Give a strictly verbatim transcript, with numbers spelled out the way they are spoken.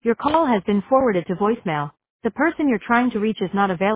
Your call has been forwarded to voicemail. The person you're trying to reach is not available.